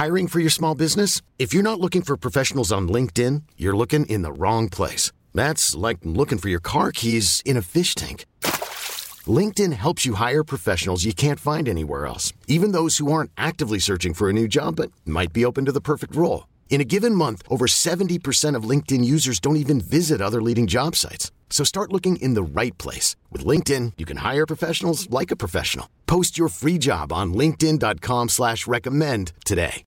Hiring for your small business? If you're not looking for professionals on LinkedIn, you're looking in the wrong place. That's like looking for your car keys in a fish tank. LinkedIn helps you hire professionals you can't find anywhere else, even those who aren't actively searching for a new job but might be open to the perfect role. In a given month, over 70% of LinkedIn users don't even visit other leading job sites. So start looking in the right place. With LinkedIn, you can hire professionals like a professional. Post your free job on linkedin.com/recommend today.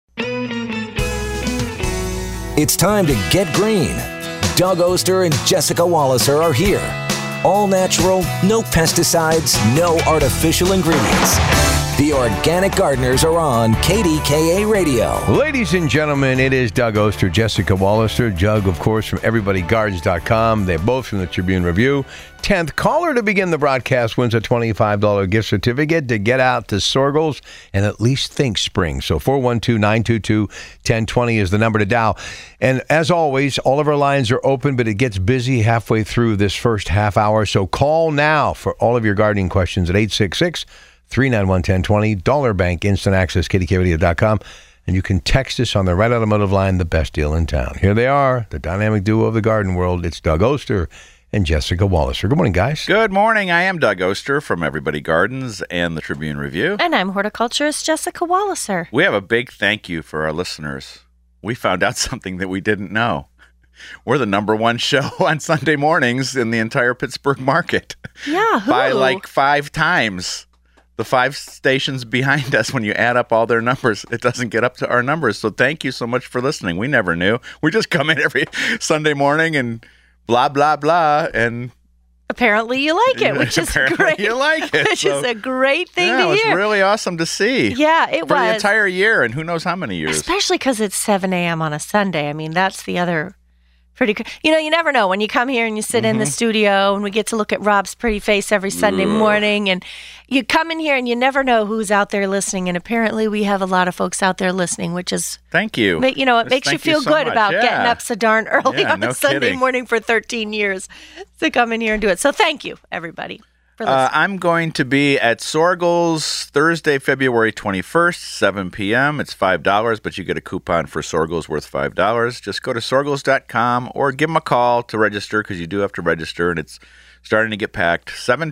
It's time to get green. Doug Oster and Jessica Walliser are here. All natural, no pesticides, no artificial ingredients. The Organic Gardeners are on KDKA Radio. Ladies and gentlemen, it is Doug Oster, Jessica Walliser. Doug, of course, from EverybodyGardens.com. They're both from the Tribune Review. 10th caller to begin the broadcast wins a $25 gift certificate to get out to Sorgles and at least think spring. So 412-922-1020 is the number to dial. And as always, all of our lines are open, but it gets busy halfway through this first half hour. So call now for all of your gardening questions at 866-391-1020, Dollar Bank, Instant Access, KDKRadio.com. And you can text us on the Right Automotive line, the best deal in town. Here they are, the dynamic duo of the garden world. It's Doug Oster and Jessica Walliser. Good morning, guys. Good morning. I am Doug Oster from Everybody Gardens and the Tribune Review. And I'm horticulturist Jessica Walliser. We have a big thank you for our listeners. We found out something that we didn't know. We're the number one show on Sunday mornings in the entire Pittsburgh market. Yeah, who? By like 5 times. The 5 stations behind us, when you add up all their numbers, it doesn't get up to our numbers. So thank you so much for listening. We never knew. We just come in every Sunday morning and blah, blah, blah. And apparently you like it, which is great. You like it. Which is a great thing to hear. It was really awesome to see. Yeah, it was. For the entire year, and who knows how many years. Especially because it's 7 a.m. on a Sunday. I mean, that's the other pretty, you never know when you come here and you sit in the studio and we get to look at Rob's pretty face every Sunday morning, and you come in here and you never know who's out there listening. And apparently we have a lot of folks out there listening, which is thank you. It makes you feel good about getting up so darn early on a Sunday morning for 13 years to come in here and do it. So thank you, everybody. I'm going to be at Sorgles Thursday, February 21st, 7 p.m. It's $5, but you get a coupon for Sorgles worth $5. Just go to sorgles.com or give them a call to register, because you do have to register, and it's starting to get packed.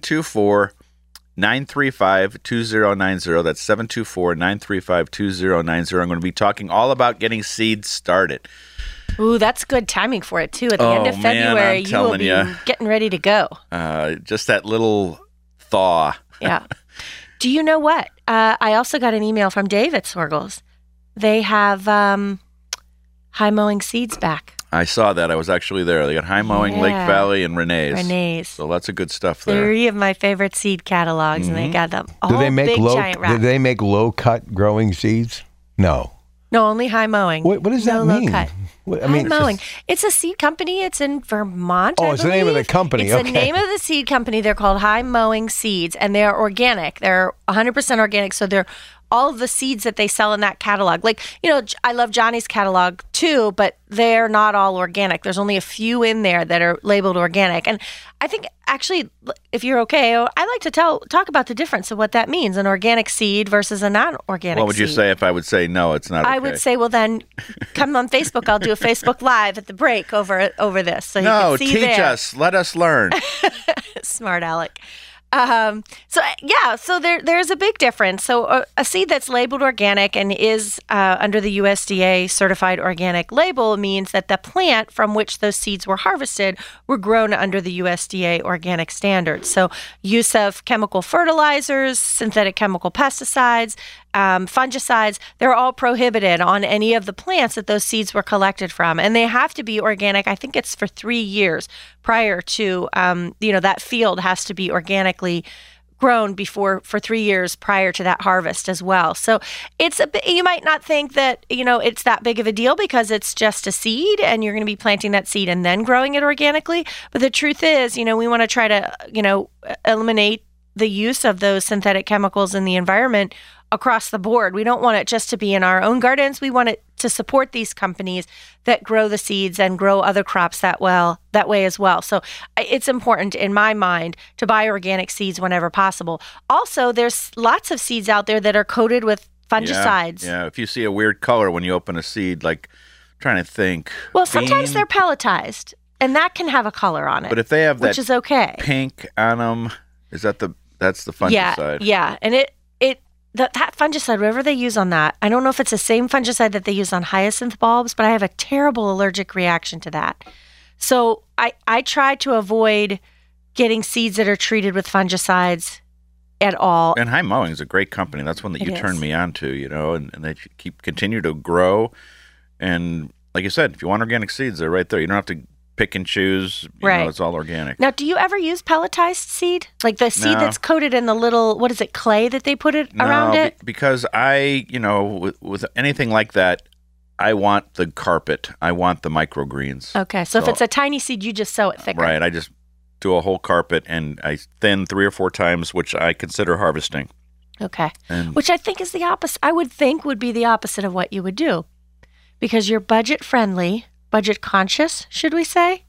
724-935-2090. That's 724-935-2090. I'm going to be talking all about getting seeds started. Ooh, that's good timing for it, too. At the end of February, you will be getting ready to go. Just that little thaw. Yeah. Do you know what? I also got an email from Dave at Sorgles. They have high mowing seeds back. I saw that. I was actually there. They got high mowing, Lake Valley, and Renee's. So lots of good stuff there. 3 of my favorite seed catalogs, and they got them all giant wraps. Do they make low-cut growing seeds? No. No, only high mowing. What does that mean? Low cut. High mowing. It's a seed company. It's in Vermont. Oh, it's the name of the company. It's the name of the seed company. They're called High Mowing Seeds, and they're organic. They're 100% organic. So they're all of the seeds that they sell in that catalog. Like, I love Johnny's catalog too, but they're not all organic. There's only a few in there that are labeled organic. And I think, actually, if you're okay, I like to talk about the difference of what that means, an organic seed versus a non-organic seed. What would you say if I would say, no, it's not okay? I would say, well, then come on Facebook. I'll do a Facebook Live at the break over this. So you can see teach us. Let us learn. Smart Alec. So there's a big difference. So a seed that's labeled organic and is under the USDA certified organic label means that the plant from which those seeds were harvested were grown under the USDA organic standards. So use of chemical fertilizers, synthetic chemical pesticides, fungicides, they're all prohibited on any of the plants that those seeds were collected from. And they have to be organic. I think it's for 3 years prior to, that field has to be organically grown for 3 years prior to that harvest as well. So you might not think that, it's that big of a deal because it's just a seed and you're going to be planting that seed and then growing it organically. But the truth is, we want to try to, eliminate the use of those synthetic chemicals in the environment across the board. We don't want it just to be in our own gardens. We want it to support these companies that grow the seeds and grow other crops that way as well. So it's important in my mind to buy organic seeds whenever possible. Also, there's lots of seeds out there that are coated with fungicides. Yeah. If you see a weird color when you open a seed, like I'm trying to think. Well, sometimes bean, they're pelletized, and that can have a color on it. But if they have that which is okay. pink on them, that's the fungicide? Yeah. And that fungicide, whatever they use on that, I don't know if it's the same fungicide that they use on hyacinth bulbs, but I have a terrible allergic reaction to that. So I try to avoid getting seeds that are treated with fungicides at all. And High Mowing is a great company. That's one that you turned me on to, and they continue to grow. And like you said, if you want organic seeds, they're right there. You don't have to pick and choose. Right. It's all organic. Now, do you ever use pelletized seed? Like the seed that's coated in the little, what is it, clay that they put around it? Because with anything like that, I want the carpet. I want the microgreens. Okay. So if it's a tiny seed, you just sow it thicker. Right. I just do a whole carpet and I thin 3 or 4 times, which I consider harvesting. Okay. Which I think is the opposite. I would think would be the opposite of what you would do. Because you're budget friendly, budget conscious, should we say?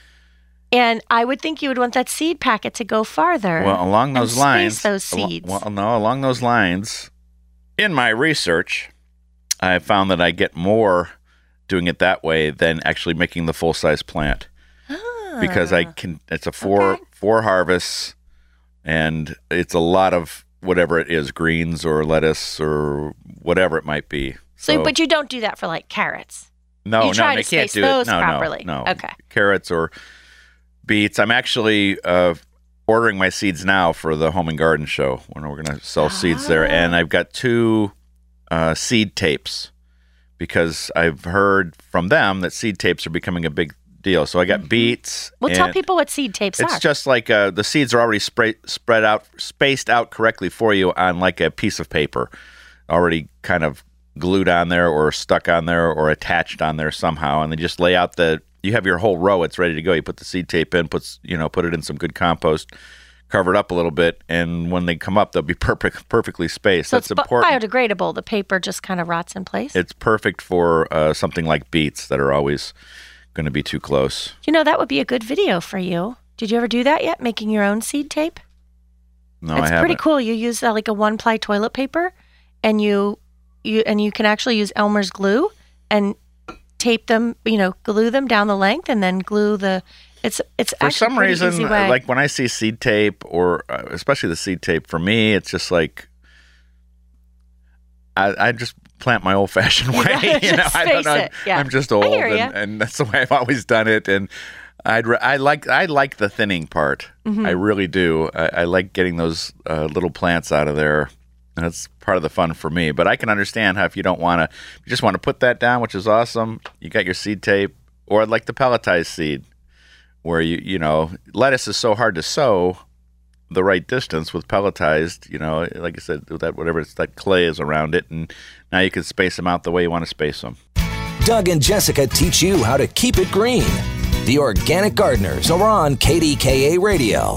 And I would think you would want that seed packet to go farther. Well, along those lines, space those seeds. Along those lines, in my research, I found that I get more doing it that way than actually making the full size plant. Because it's a four harvests, and it's a lot of whatever it is, greens or lettuce or whatever it might be. So, but you don't do that for like carrots. No, you try to I can't space do those it. No, properly. no. Okay. Carrots or beets. I'm actually ordering my seeds now for the Home and Garden Show when we're going to sell seeds there, and I've got 2 seed tapes because I've heard from them that seed tapes are becoming a big deal. So I got beets. Well, tell people what seed tapes are. It's just like the seeds are already spaced out correctly for you on like a piece of paper, already kind of glued on there or stuck on there or attached on there somehow, and they just lay out you have your whole row. It's ready to go. You put the seed tape in, put it in some good compost, cover it up a little bit, and when they come up, they'll be perfectly spaced. So that's it's important. Biodegradable. The paper just kind of rots in place. It's perfect for something like beets that are always going to be too close. That would be a good video for you. Did you ever do that yet? Making your own seed tape? No, I haven't. It's pretty cool. You use like a 1-ply toilet paper, and you can actually use Elmer's glue and tape them, glue them down the length and then glue it's for some reason, like when I see seed tape or especially the seed tape, for me, it's just like, I just plant my old fashioned way. I don't know. I'm just old and that's the way I've always done it. And I like the thinning part. Mm-hmm. I really do. I like getting those little plants out of there. And that's part of the fun for me. But I can understand how if you you just want to put that down, which is awesome. You got your seed tape, or I'd like the pelletized seed, where lettuce is so hard to sow the right distance with pelletized. Like I said, that that clay is around it, and now you can space them out the way you want to space them. Doug and Jessica teach you how to keep it green. The Organic Gardeners are on KDKA Radio.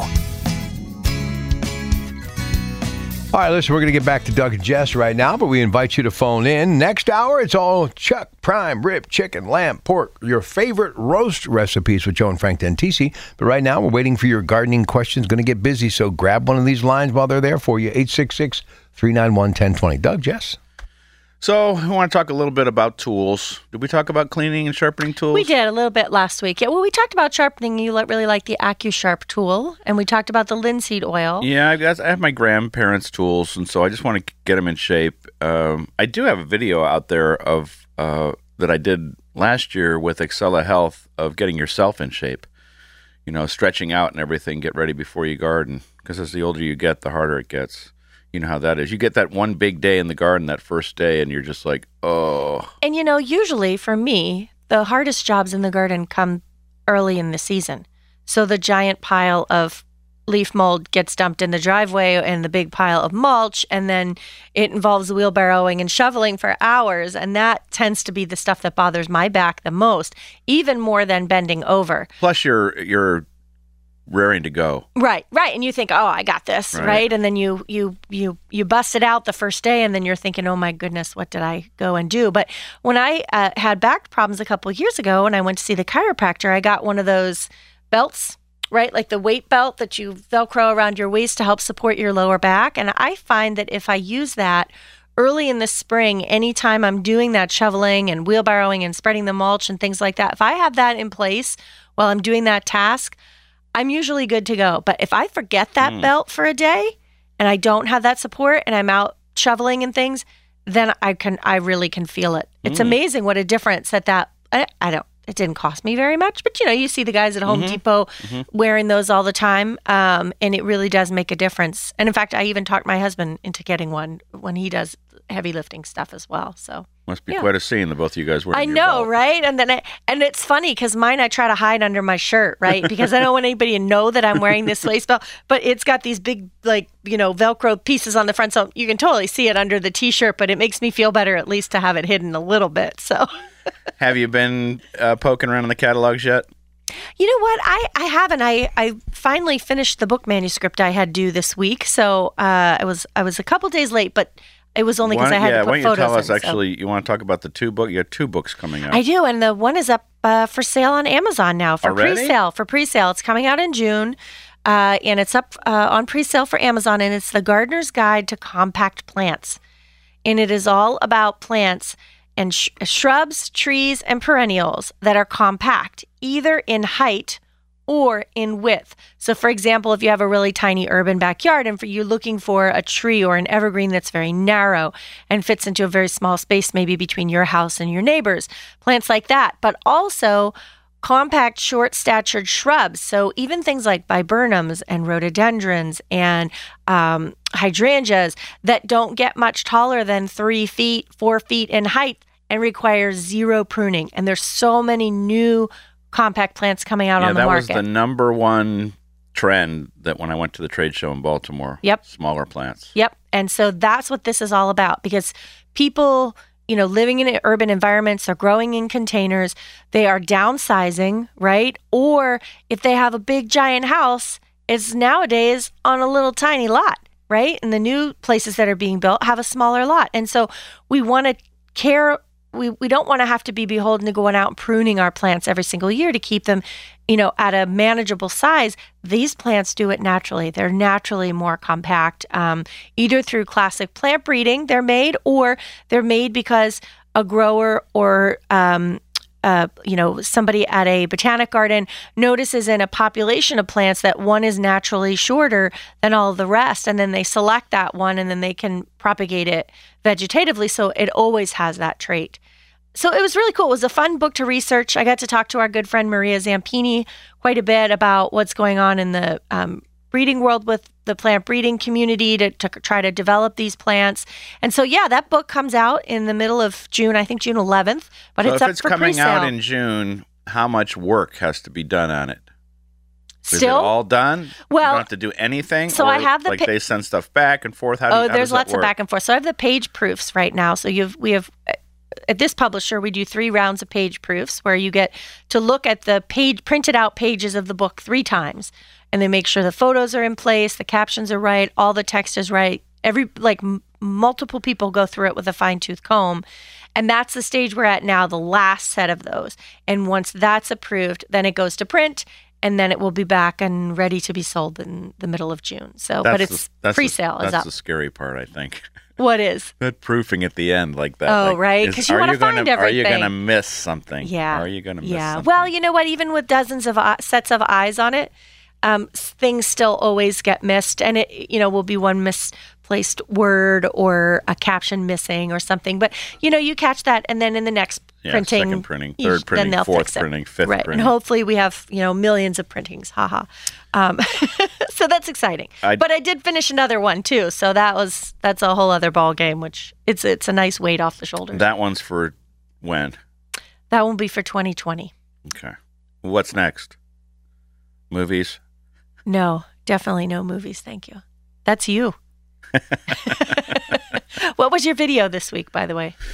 All right, listen, we're going to get back to Doug and Jess right now, but we invite you to phone in. Next hour, it's all chuck, prime, rib, chicken, lamb, pork, your favorite roast recipes with Joe and Frank Dentisi. But right now, we're waiting for your gardening questions. Going to get busy, so grab one of these lines while they're there for you. 866-391-1020. Doug, Jess? So I want to talk a little bit about tools. Did we talk about cleaning and sharpening tools? We did a little bit last week. Yeah, well, we talked about sharpening. You really like the AccuSharp tool, and we talked about the linseed oil. Yeah, I have my grandparents' tools, and so I just want to get them in shape. I do have a video out there of that I did last year with Excella Health of getting yourself in shape. Stretching out and everything, get ready before you garden. Because as the older you get, the harder it gets. You know how that is. You get that one big day in the garden, that first day, and you're just like, oh. And usually for me, the hardest jobs in the garden come early in the season. So the giant pile of leaf mold gets dumped in the driveway and the big pile of mulch, and then it involves wheelbarrowing and shoveling for hours. And that tends to be the stuff that bothers my back the most, even more than bending over. Plus you're raring to go. Right. And you think, oh, I got this, right? And then you bust it out the first day, and then you're thinking, oh my goodness, what did I go and do? But when I had back problems a couple of years ago, and I went to see the chiropractor, I got one of those belts, right? Like the weight belt that you Velcro around your waist to help support your lower back. And I find that if I use that early in the spring, anytime I'm doing that shoveling and wheelbarrowing and spreading the mulch and things like that, if I have that in place while I'm doing that task, I'm usually good to go. But if I forget that belt for a day and I don't have that support and I'm out shoveling and things, then I really can feel it. It's amazing what a difference it didn't cost me very much, but you see the guys at Home Depot wearing those all the time, and it really does make a difference. And in fact, I even talked my husband into getting one when he does heavy lifting stuff as well. So must be quite a scene, the both of you guys wearing. I your know, belt. right? And it's funny because mine I try to hide under my shirt, right? Because I don't want anybody to know that I'm wearing this waist belt. But it's got these big, Velcro pieces on the front, so you can totally see it under the T-shirt. But it makes me feel better at least to have it hidden a little bit. So. Have you been poking around in the catalogs yet? You know what? I haven't. I finally finished the book manuscript I had due this week, so I was a couple days late, but it was only because I had to put why don't photos you tell us in, actually, you want to talk about the two books? You have two books coming out. I do, and the one is up for sale on Amazon now for Already? pre-sale. It's coming out in June, and it's up on pre-sale for Amazon, and it's The Gardener's Guide to Compact Plants, and it is all about plants and shrubs, trees, and perennials that are compact, either in height or in width. So for example, if you have a really tiny urban backyard and you're looking for a tree or an evergreen that's very narrow and fits into a very small space, maybe between your house and your neighbors, plants like that, but also compact, short-statured shrubs. So even things like viburnums and rhododendrons and hydrangeas that don't get much taller than 3 feet, 4 feet in height and require zero pruning. And there's so many new compact plants coming out on the market. That was the number one trend that when I went to the trade show in Baltimore. Yep. Smaller plants. Yep. And so that's what this is all about, because people, living in urban environments are growing in containers. They are downsizing, right? Or if they have a big giant house, it's nowadays on a little tiny lot, right? And the new places that are being built have a smaller lot. And so we want to care. We don't want to have to be beholden to going out and pruning our plants every single year to keep them, at a manageable size. These plants do it naturally. They're naturally more compact, either through classic plant breeding they're made, or they're made because a grower or somebody at a botanic garden notices in a population of plants that one is naturally shorter than all of the rest, and then they select that one, and then they can propagate it vegetatively, so it always has that trait. So it was really cool. It was a fun book to research. I got to talk to our good friend Maria Zampini quite a bit about what's going on in the breeding world with the plant breeding community to try to develop these plants. And so, that book comes out in the middle of June, I think June 11th, but so it's up for pre-sale. If it's coming out in June, how much work has to be done on it? Is it all done? Well, you don't have to do anything? So I have the they send stuff back and forth? How there's does that lots work? of back and forth. So I have the page proofs right now. So we have at this publisher, we do 3 rounds of page proofs where you get to look at the printed out pages of the book 3 times, and they make sure the photos are in place, the captions are right, all the text is right. Multiple people go through it with a fine-tooth comb, and that's the stage we're at now, the last set of those. And once that's approved, then it goes to print, and then it will be back and ready to be sold in the middle of June. So, but it's pre-sale is up. That's the scary part, I think. What is? That proofing at the end like that. Oh, right, because you want to find everything. Are you going to miss something? Yeah. Are you going to miss something? Well, you know what? Even with dozens of sets of eyes on it, things still always get missed, and it will be one misplaced word or a caption missing or something. But you catch that, and then in the next printing, second printing, third printing, fourth printing, fifth right. printing, and hopefully we have millions of printings. Haha. So that's exciting. But I did finish another one too, so that's a whole other ball game. Which it's a nice weight off the shoulders. That one's for when? That will be for 2020. Okay. What's next? Movies? No, definitely no movies. Thank you. That's you. What was your video this week, by the way?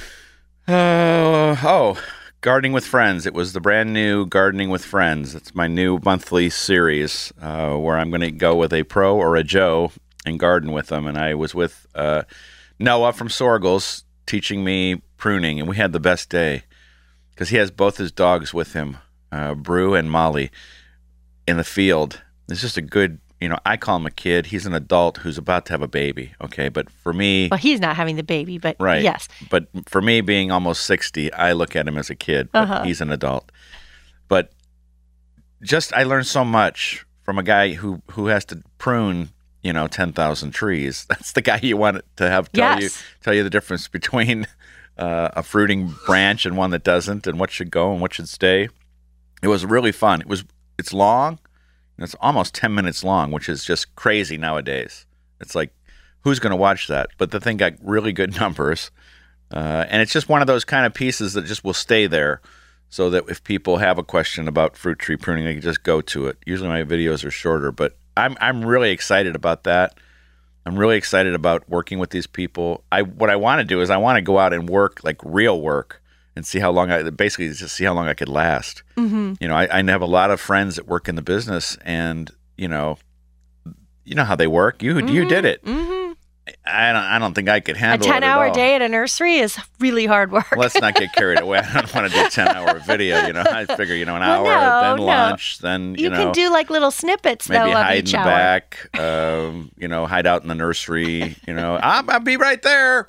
Gardening with Friends. It was the brand new Gardening with Friends. It's my new monthly series where I'm going to go with a pro or a Joe and garden with them. And I was with Noah from Sorgels teaching me pruning, and we had the best day because he has both his dogs with him, Brew and Molly, in the field. It's just a good, I call him a kid. He's an adult who's about to have a baby. Okay, but for me, Well, he's not having the baby, but right? yes. But for me, being almost 60, I look at him as a kid. But he's an adult. But I learned so much from a guy who has to prune 10,000 trees. That's the guy you want to have tell you the difference between a fruiting branch and one that doesn't, and what should go and what should stay. It was really fun. It's long. It's almost 10 minutes long, which is just crazy nowadays. It's like, who's going to watch that? But the thing got really good numbers, and it's just one of those kind of pieces that just will stay there. So that if people have a question about fruit tree pruning, they can just go to it. Usually my videos are shorter, but I'm really excited about that. I'm really excited about working with these people. What I want to do is I want to go out and work, like real work, and see how long I could last. Mm-hmm. I have a lot of friends that work in the business, and you know how they work. You did it. Mm-hmm. I don't think I could handle a it 10-hour day at a nursery is really hard work. Let's not get carried away. I don't want to do a 10-hour video. I figure an hour, then lunch, then you can do like little snippets maybe though of hide each in the hour. back. Hide out in the nursery. I'll be right there.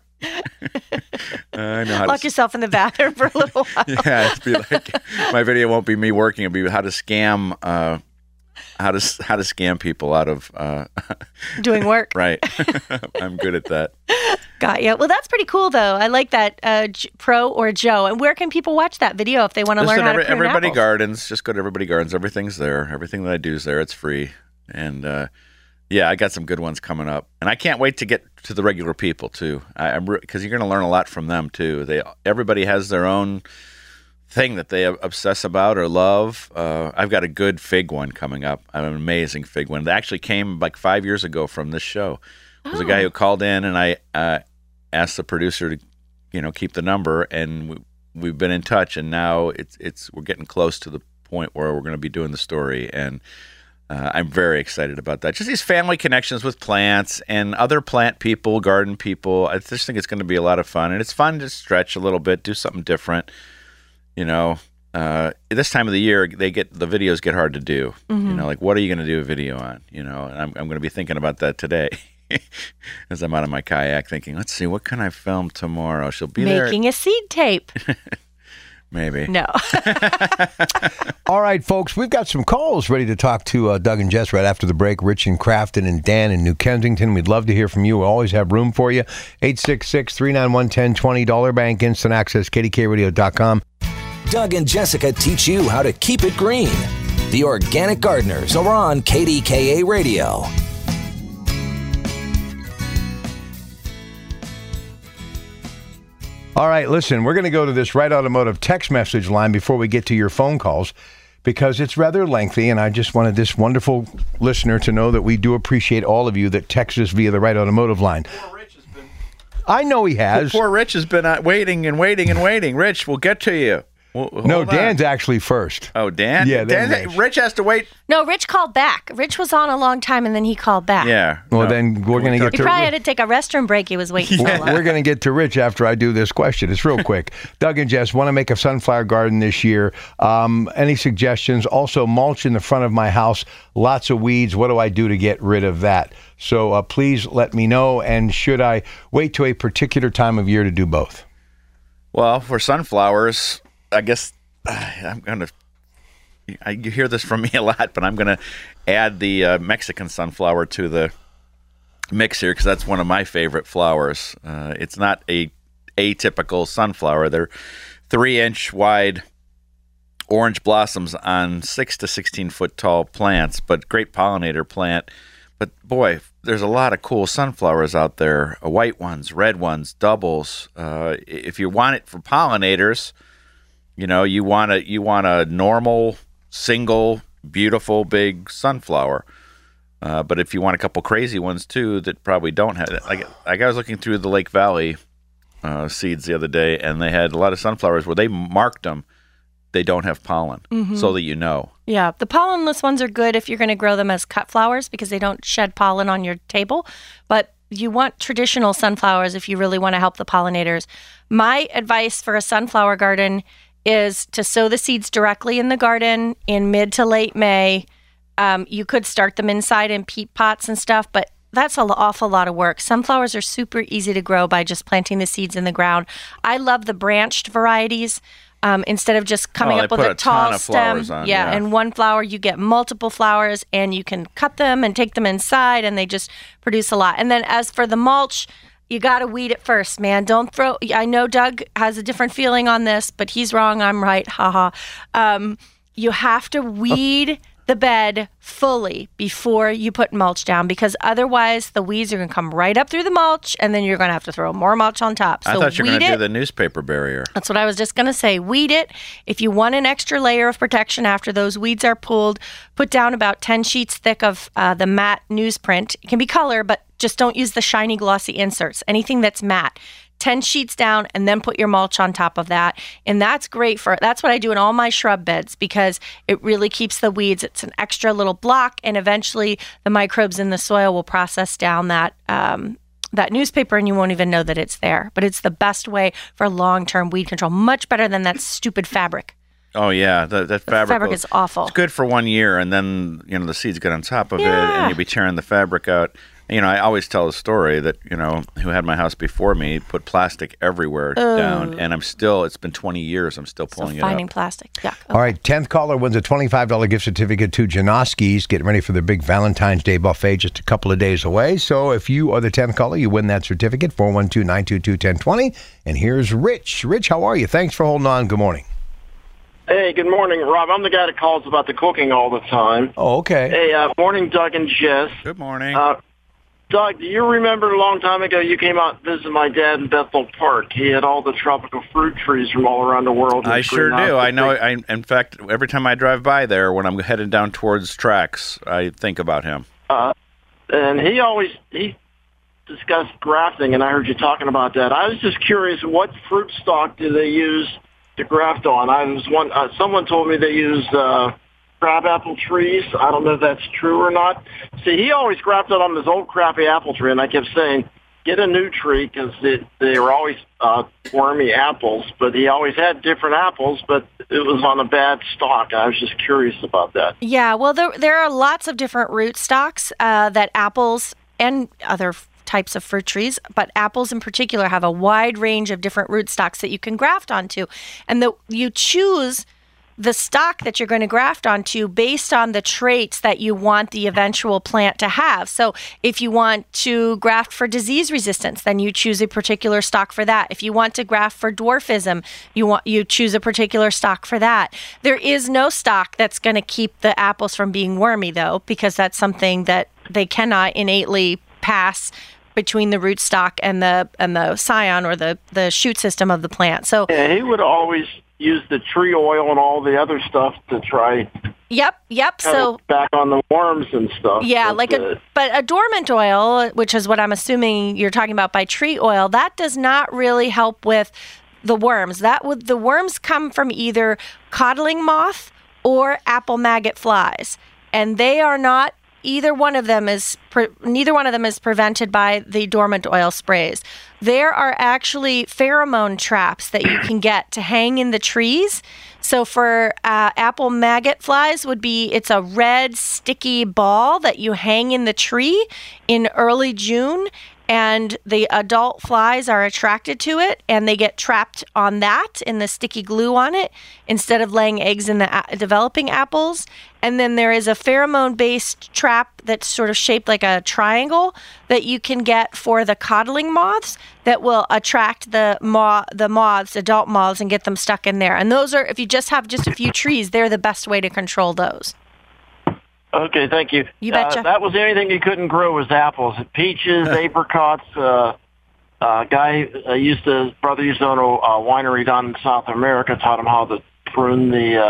I know how Lock yourself in the bathroom for a little while. Yeah, it'd be like my video won't be me working. It'll be how to scam. How to scam people out of doing work. Right. I'm good at that. Got you. Well, that's pretty cool, though. I like that Pro or Joe. And where can people watch that video if they want to learn how to prune Everybody apples? Gardens. Just go to Everybody Gardens. Everything's there. Everything that I do is there. It's free. And I got some good ones coming up. And I can't wait to get to the regular people too. Because you're going to learn a lot from them too. Everybody has their own thing that they obsess about or love. I've got a good fig one coming up. An amazing fig one. It actually came like 5 years ago from this show. It was a guy who called in, and I asked the producer to, keep the number, and we've been in touch, and now we're getting close to the point where we're going to be doing the story, and I'm very excited about that. Just these family connections with plants and other plant people, garden people. I just think it's going to be a lot of fun, and it's fun to stretch a little bit, do something different. This time of the year, the videos get hard to do. Mm-hmm. Like what are you going to do a video on? And I'm going to be thinking about that today as I'm out of my kayak thinking, let's see, what can I film tomorrow? She'll be making a seed tape. Maybe. No. All right, folks, we've got some calls ready to talk to Doug and Jess right after the break. Rich in Crafton and Dan in New Kensington. We'd love to hear from you. We always have room for you. 866-391-1020, Dollar Bank, Instant Access, KDKRadio.com. Doug and Jessica teach you how to keep it green. The Organic Gardeners are on KDKA Radio. All right, listen, we're going to go to this Right Automotive text message line before we get to your phone calls because it's rather lengthy, and I just wanted this wonderful listener to know that we do appreciate all of you that text us via the Right Automotive line. I know he has. Poor Rich has been waiting and waiting and waiting. Rich, we'll get to you. No, Dan's actually first. Oh, Dan? Yeah, Rich has to wait. No, Rich called back. Rich was on a long time, and then he called back. Yeah. Well, then we're going to get He to probably had to take a restroom break. He was waiting for a while. We're going to get to Rich after I do this question. It's real quick. Doug and Jess want to make a sunflower garden this year. Any suggestions? Also, mulch in the front of my house. Lots of weeds. What do I do to get rid of that? So please let me know. And should I wait to a particular time of year to do both? Well, for sunflowers, I guess I'm going to, you hear this from me a lot, but I'm going to add the Mexican sunflower to the mix here because that's one of my favorite flowers. It's not a atypical sunflower. They're 3-inch wide orange blossoms on 6 to 16 foot tall plants, but great pollinator plant. But boy, there's a lot of cool sunflowers out there, white ones, red ones, doubles. If you want it for pollinators, you want a normal, single, beautiful, big sunflower. But if you want a couple crazy ones too that probably don't have it. Like I was looking through the Lake Valley seeds the other day, and they had a lot of sunflowers where they marked them. They don't have pollen, so that you know. Yeah, the pollenless ones are good if you're going to grow them as cut flowers because they don't shed pollen on your table. But you want traditional sunflowers if you really want to help the pollinators. My advice for a sunflower garden is to sow the seeds directly in the garden in mid to late May. You could start them inside in peat pots and stuff, but that's an awful lot of work. Sunflowers are super easy to grow by just planting the seeds in the ground. I love the branched varieties. Instead of just coming up with a tall stem, and one flower, you get multiple flowers, and you can cut them and take them inside, and they just produce a lot. And then as for the mulch, you got to weed it first, man. Don't throw. I know Doug has a different feeling on this, but he's wrong. I'm right. Haha. You have to weed the bed fully before you put mulch down, because otherwise the weeds are going to come right up through the mulch, and then you're going to have to throw more mulch on top. So I thought you were going to do the newspaper barrier. That's what I was just going to say. Weed it. If you want an extra layer of protection after those weeds are pulled, put down about 10 sheets thick of the matte newsprint. It can be color, but just don't use the shiny glossy inserts. Anything that's matte. 10 sheets down, and then put your mulch on top of that. And that's what I do in all my shrub beds, because it really keeps the weeds. It's an extra little block, and eventually the microbes in the soil will process down that newspaper, and you won't even know that it's there. But it's the best way for long-term weed control, much better than that stupid fabric. Oh, yeah, that fabric is awful. It's good for 1 year, and then, the seeds get on top of it, and you'll be tearing the fabric out. I always tell a story that, who had my house before me put plastic everywhere down, and it's been 20 years, I'm still pulling it out. Finding plastic, yeah. Okay. All right, 10th caller wins a $25 gift certificate to Janoski's. Getting ready for their big Valentine's Day buffet just a couple of days away. So if you are the 10th caller, you win that certificate, 412-922-1020. And here's Rich. Rich, how are you? Thanks for holding on. Good morning. Hey, good morning, Rob. I'm the guy that calls about the cooking all the time. Oh, okay. Hey, morning, Doug and Jess. Good morning. Doug, do you remember a long time ago you came out and visited my dad in Bethel Park? He had all the tropical fruit trees from all around the world. I sure do. I know. In fact, every time I drive by there, when I'm headed down towards tracks, I think about him. And he discussed grafting, and I heard you talking about that. I was just curious, what fruit stock do they use to graft on? Someone told me they use crabapple trees. I don't know if that's true or not. See, he always grafted on this old crappy apple tree, and I kept saying, get a new tree, because they were always wormy apples, but he always had different apples, but it was on a bad stock. I was just curious about that. Yeah, well, there are lots of different root stocks that apples and other types of fruit trees, but apples in particular have a wide range of different root stocks that you can graft onto. And you choose the stock that you're going to graft onto based on the traits that you want the eventual plant to have. So if you want to graft for disease resistance, then you choose a particular stock for that. If you want to graft for dwarfism, you choose a particular stock for that. There is no stock that's going to keep the apples from being wormy, though, because that's something that they cannot innately pass between the root stock and the scion or the shoot system of the plant. So yeah, he would always use the tree oil and all the other stuff to try. Yep. So back on the worms and stuff. Yeah, but a dormant oil, which is what I'm assuming you're talking about by tree oil, that does not really help with the worms. The worms come from either codling moth or apple maggot flies, and they are not. Neither one of them is prevented by the dormant oil sprays. There are actually pheromone traps that you can get to hang in the trees. So for apple maggot flies it's a red sticky ball that you hang in the tree in early June, and the adult flies are attracted to it, and they get trapped on that in the sticky glue on it instead of laying eggs in the developing apples. And then there is a pheromone-based trap that's sort of shaped like a triangle that you can get for the codling moths that will attract the moths, adult moths, and get them stuck in there. And those are, if you just have just a few trees, they're the best way to control those. Okay, thank you. You betcha. That was the only thing you couldn't grow was apples. Peaches, apricots. Brother used to own a winery down in South America, taught him how to prune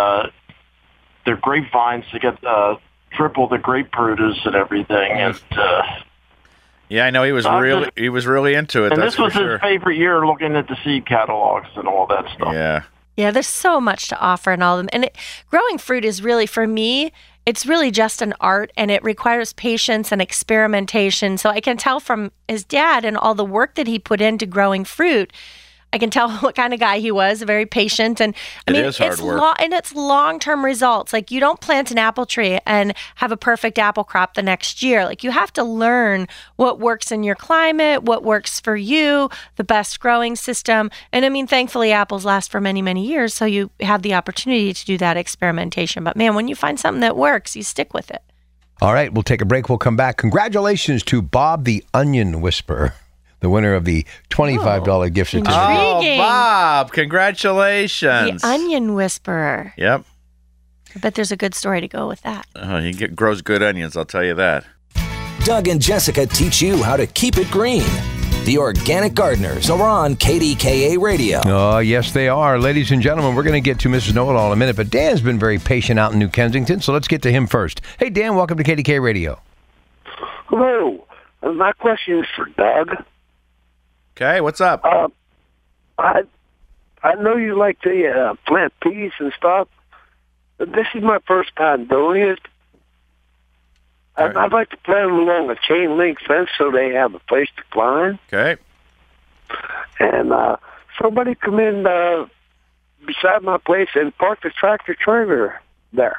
their grapevines to get triple the grape produce and everything. And yeah, I know he was really into it. And that's this was his favorite year, looking at the seed catalogs and all that stuff. Yeah, there's so much to offer in all of them. And growing fruit is really, for me, it's really just an art, and it requires patience and experimentation. So I can tell from his dad and all the work that he put into growing fruit, I can tell what kind of guy he was, very patient. And I mean, is hard work. and it's long-term results. Like, you don't plant an apple tree and have a perfect apple crop the next year. Like, you have to learn what works in your climate, what works for you, the best growing system. And I mean, thankfully, apples last for many, many years. So you have the opportunity to do that experimentation. But man, when you find something that works, you stick with it. All right, we'll take a break. We'll come back. Congratulations to Bob the Onion Whisperer, the winner of the $25 gift certificate. Intriguing. Oh, Bob, congratulations. The Onion Whisperer. Yep. I bet there's a good story to go with that. He grows good onions, I'll tell you that. Doug and Jessica teach you how to keep it green. The Organic Gardeners are on KDKA Radio. Oh, yes, they are. Ladies and gentlemen, we're going to get to Mrs. Know-It-All in a minute, but Dan's been very patient out in New Kensington, so let's get to him first. Hey, Dan, welcome to KDKA Radio. Hello. My question is for Doug. Okay, what's up? I know you like to plant peas and stuff, but this is my first time doing it. I'd like to plant them along a chain link fence so they have a place to climb. Okay. And somebody come in beside my place and park the tractor trailer there.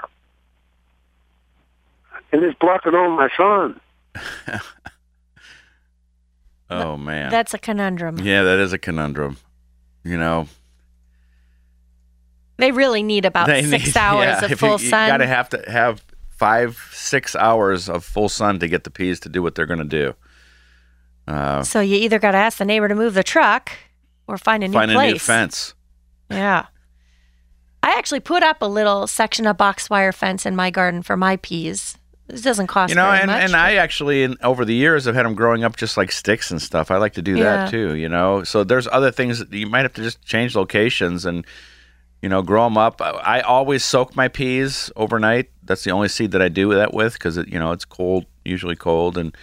And it's blocking all my sun. Oh, man. That's a conundrum. Yeah, that is a conundrum. You know, They really need about 6 hours of full sun. You got to have 5-6 hours of full sun to get the peas to do what they're going to do. So you either got to ask the neighbor to move the truck or find a new place. Find a new fence. Yeah. I actually put up a little section of box wire fence in my garden for my peas. This doesn't cost very much. And I actually, over the years, have had them growing up just like sticks and stuff. I like to do that too, you know. So there's other things that you might have to just change locations and, you know, grow them up. I always soak my peas overnight. That's the only seed that I do that with because, it's cold, usually cold. And,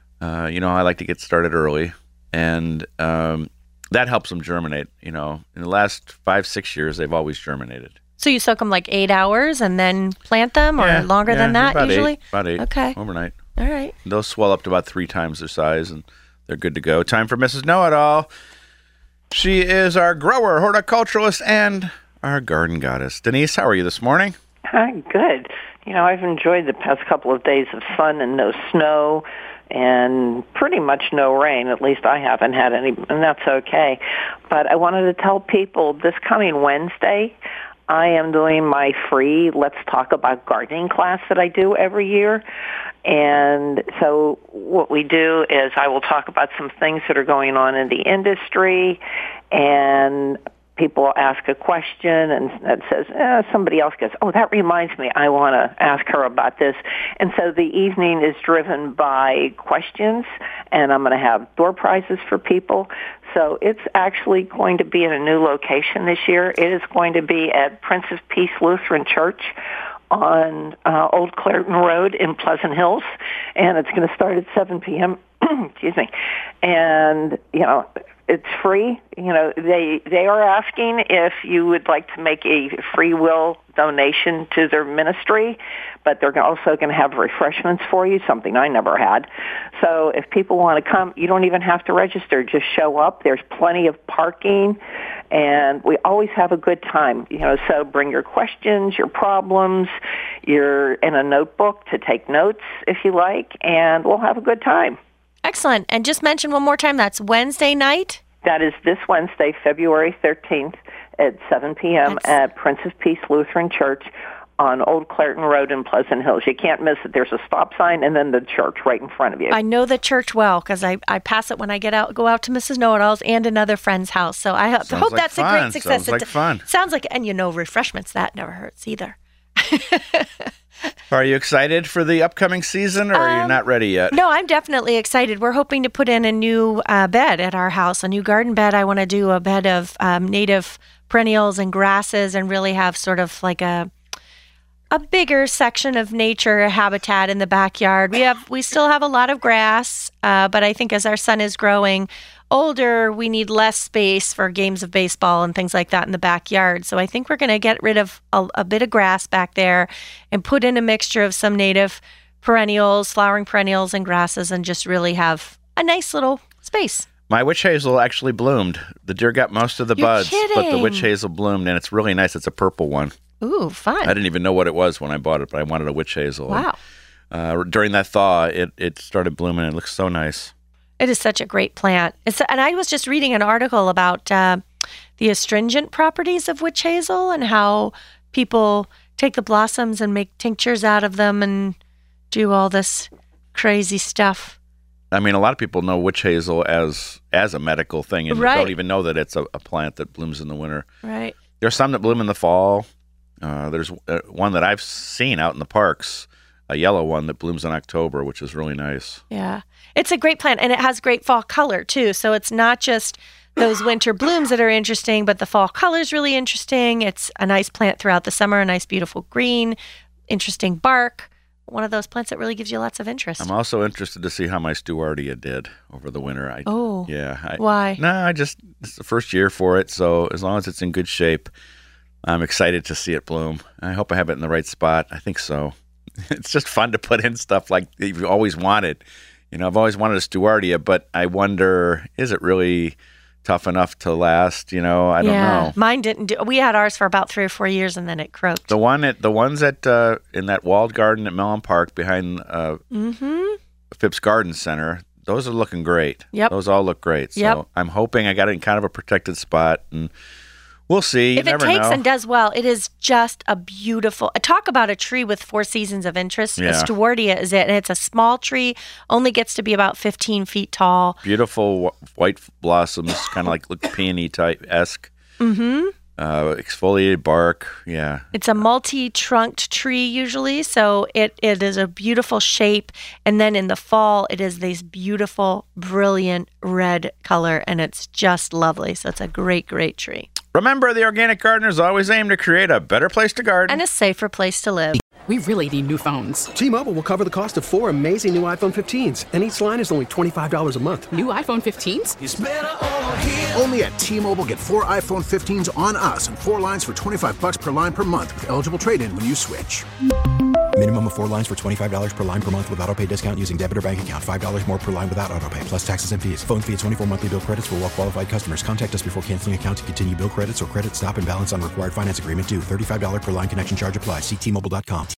I like to get started early. And that helps them germinate. You know, in the last 5-6 years, they've always germinated. So you soak them like 8 hours and then plant them, or longer than that usually? About 8. Okay. Overnight. All right. They'll swell up to about 3 times their size, and they're good to go. Time for Mrs. Know-It-All. She is our grower, horticulturalist, and our garden goddess. Denise, how are you this morning? Hi, good. I've enjoyed the past couple of days of sun and no snow and pretty much no rain. At least I haven't had any, and that's okay. But I wanted to tell people this coming Wednesday, I am doing my free Let's Talk About Gardening class that I do every year. And so what we do is I will talk about some things that are going on in the industry, and people ask a question and that says, somebody else goes, oh, that reminds me, I want to ask her about this. And so the evening is driven by questions, and I'm going to have door prizes for people. So it's actually going to be in a new location this year. It is going to be at Prince of Peace Lutheran Church on Old Clairton Road in Pleasant Hills, and it's going to start at 7 p.m. Excuse me. And, it's free. They are asking if you would like to make a free will donation to their ministry, but they're also going to have refreshments for you, something I never had. So if people want to come, you don't even have to register. Just show up. There's plenty of parking, and we always have a good time. So bring your questions, your problems, in a notebook to take notes if you like, and we'll have a good time. Excellent. And just mention one more time, that's Wednesday night? That is this Wednesday, February 13th at 7 p.m. at Prince of Peace Lutheran Church on Old Clairton Road in Pleasant Hills. You can't miss it. There's a stop sign and then the church right in front of you. I know the church well because I pass it when I go out to Mrs. Know-It-All's and another friend's house. So I hope like that's fun. a great success. Sounds like fun. Sounds like, and refreshments, that never hurts either. Are you excited for the upcoming season, or are you not ready yet? No, I'm definitely excited. We're hoping to put in a new bed at our house, a new garden bed. I want to do a bed of native perennials and grasses and really have sort of like a bigger section of nature habitat in the backyard. We still have a lot of grass, but I think as our son is growing older, we need less space for games of baseball and things like that in the backyard. So I think we're going to get rid of a bit of grass back there and put in a mixture of some native perennials, flowering perennials and grasses, and just really have a nice little space. My witch hazel actually bloomed. The deer got most of the You're buds, but the kidding. witch hazel bloomed, and it's really nice. It's a purple one. Ooh, fun. I didn't even know what it was when I bought it, but I wanted a witch hazel. Wow. And, during that thaw, it started blooming. It looks so nice. It is such a great plant. And I was just reading an article about the astringent properties of witch hazel and how people take the blossoms and make tinctures out of them and do all this crazy stuff. I mean, a lot of people know witch hazel as a medical thing and Right. don't even know that it's a plant that blooms in the winter. Right. There's some that bloom in the fall. There's one that I've seen out in the parks, a yellow one that blooms in October, which is really nice. Yeah. It's a great plant, and it has great fall color, too. So it's not just those winter blooms that are interesting, but the fall color is really interesting. It's a nice plant throughout the summer, a nice, beautiful green, interesting bark. One of those plants that really gives you lots of interest. I'm also interested to see how my Stewardia did over the winter. Why? No, it's the first year for it, so as long as it's in good shape, I'm excited to see it bloom. I hope I have it in the right spot. I think so. It's just fun to put in stuff like you've always wanted. You know, I've always wanted a Stewardia, but I wonder, is it really tough enough to last? You know, I don't know. Mine didn't do. We had ours for about 3 or 4 years, and then it croaked. The ones at in that walled garden at Mellon Park behind Phipps Garden Center, those are looking great. Yep. Those all look great. So Yep. I'm hoping I got it in kind of a protected spot, and we'll see. You If it never takes know. and does well, it is just a beautiful. Talk about a tree with 4 seasons of interest. Yeah. A Stewardia is it, and it's a small tree. Only gets to be about 15 feet tall. Beautiful white blossoms, kind of like look peony type esque. Mm-hmm. Exfoliated bark. Yeah. It's a multi-trunked tree usually, so it is a beautiful shape. And then in the fall, it is this beautiful, brilliant red color, and it's just lovely. So it's a great, great tree. Remember, the organic gardeners always aim to create a better place to garden. And a safer place to live. We really need new phones. T-Mobile will cover the cost of 4 amazing new iPhone 15s, and each line is only $25 a month. New iPhone 15s? Only at T-Mobile, get 4 iPhone 15s on us and 4 lines for $25 per line per month with eligible trade-in when you switch. Minimum of 4 lines for $25 per line per month with autopay discount using debit or bank account. $5 more per line without autopay, plus taxes and fees. Phone fee at 24 monthly bill credits for well-qualified customers. Contact us before canceling account to continue bill credits or credit stop and balance on required finance agreement due. $35 per line connection charge applies. See T-Mobile.com.